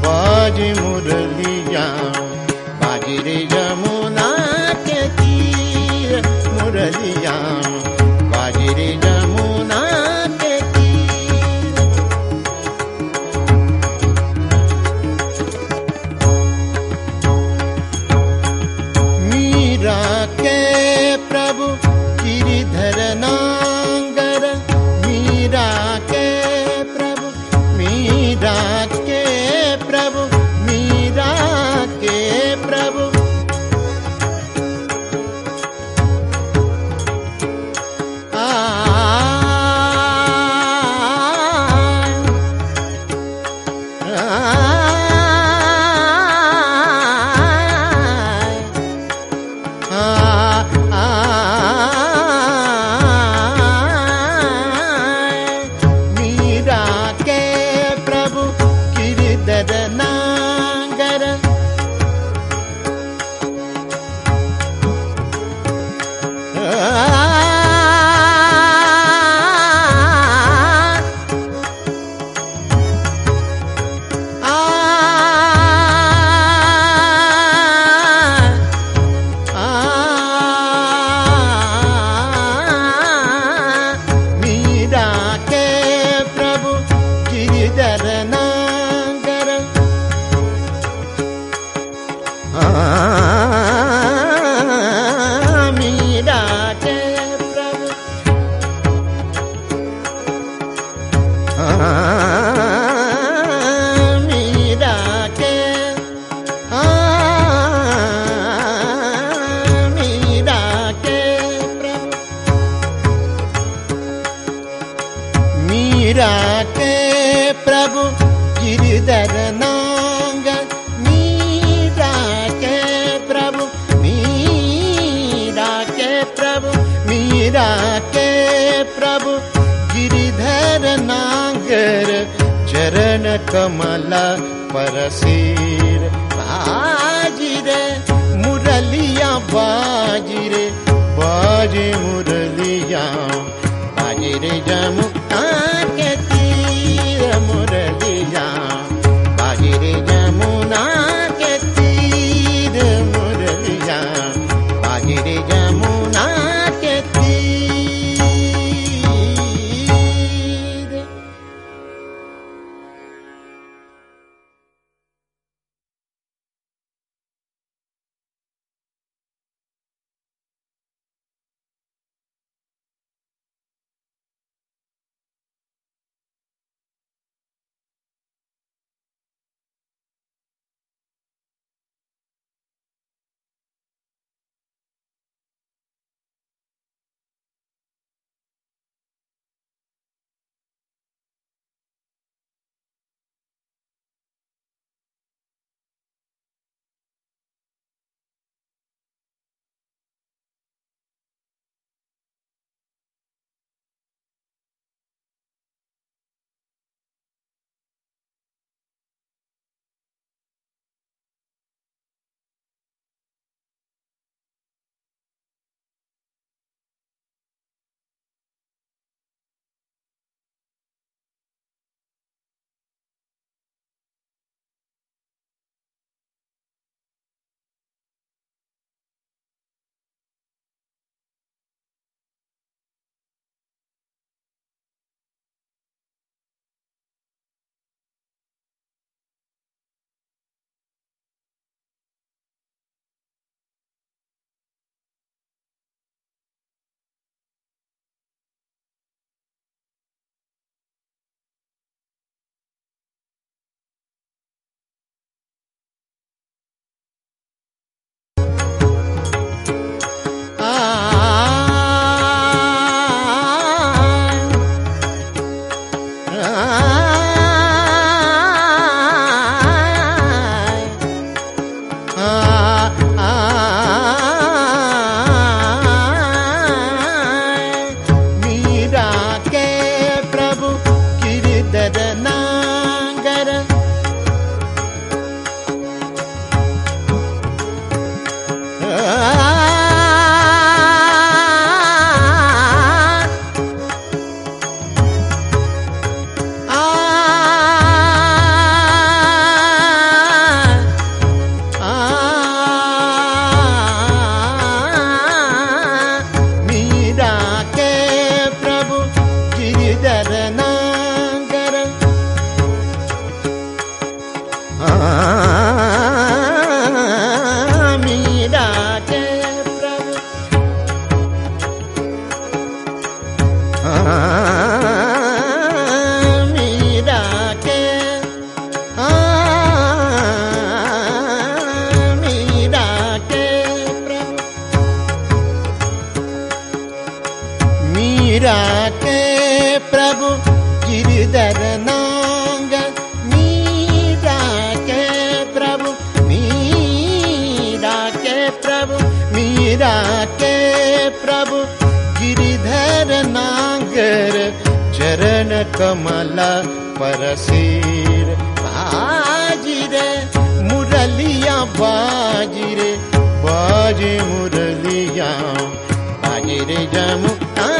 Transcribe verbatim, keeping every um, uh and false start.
बाज मुरलिया, बाजी रे यमुना के तीर मुरलिया, बाजी रे यमुना के तीर। मीरा के प्रभु गिरिधर नांगर, मीरा के प्रभु, मीरा के प्रभु, मीरा के प्रभु। आ, आ, नांगर मीरा के प्रभु गिरिधर नांगर। मीरा के प्रभु, मीरा के, मीरा के प्रभु, मीरा के प्रभु गिरिधर नांगर। मीरा के प्रभु, मीरा के प्रभु, मीरा के प्रभु गिरिधर नांगर। चरण कमल पर सिर, बाजी रे मुरलिया, बाजी रे, बाजी मुरलिया, बाजी रे यमुना के तीर मुरलिया, बाजी रे यमुना के तीर मुरलिया, बाजी रे यमुना के तीर। मीरा के प्रभु मीरा के मीरा के प्रभु मीरा के प्रभु गिरधर नांग मीरा के प्रभु मीरा के प्रभु मीरा के प्रभु गिरधर नांगर चरण कमल परसीर बाजिरे मुरलिया बाजिरे बाजे मुरलिया बाजिरे जमुना